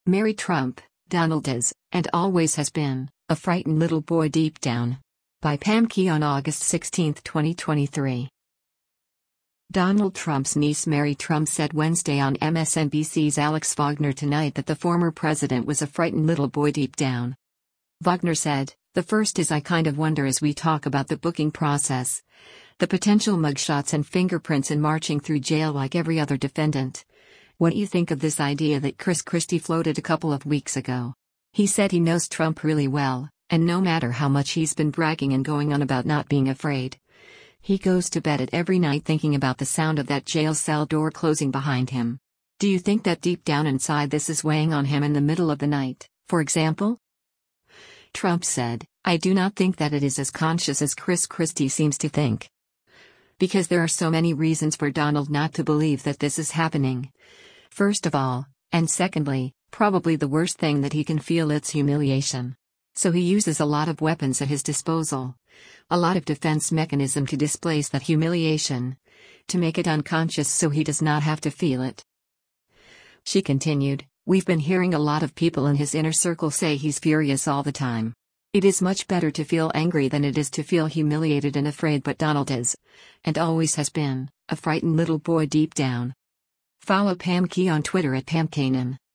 Mary Trump, Donald is, and always has been, a frightened little boy deep down. By Pam Key on August 16, 2023. Donald Trump's niece Mary Trump said Wednesday on MSNBC's Alex Wagner Tonight that the former president was a frightened little boy deep down. Wagner said, "The first is I kind of wonder as we talk about the booking process, the potential mugshots and fingerprints and marching through jail like every other defendant. What do you think of this idea that Chris Christie floated a couple of weeks ago?" He said he knows Trump really well, and no matter how much he's been bragging and going on about not being afraid, he goes to bed every night thinking about the sound of that jail cell door closing behind him. Do you think that deep down inside this is weighing on him in the middle of the night, for example? Trump said, "I do not think that it is as conscious as Chris Christie seems to think. Because there are so many reasons for Donald not to believe that this is happening. First of all, and secondly, probably the worst thing that he can feel is humiliation. So he uses a lot of weapons at his disposal, a lot of defense mechanism to displace that humiliation, to make it unconscious so he does not have to feel it." She continued, "We've been hearing a lot of people in his inner circle say he's furious all the time. It is much better to feel angry than it is to feel humiliated and afraid, but Donald is, and always has been, a frightened little boy deep down." Follow Pam Key on Twitter at PamKanan.